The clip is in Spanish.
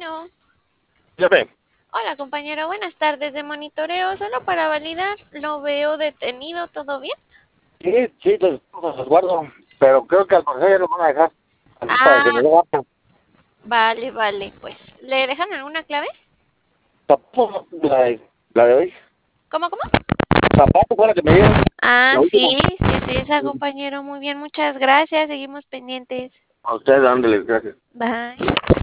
Bueno, Ya ve. hola compañero, buenas tardes de monitoreo. Solo para validar, lo veo detenido, ¿todo bien? Sí, sí, los guardo, pero creo que al parecer ya lo van a dejar, así para que me Ah, dé baja. vale, vale, pues. ¿Le dejan alguna clave? Tampoco la de hoy. ¿Cómo? Zapato fue la que me dieron, Ah, la última. sí, sí, sí, esa compañero, muy bien, muchas gracias. Seguimos pendientes. A ustedes dándole gracias. Bye.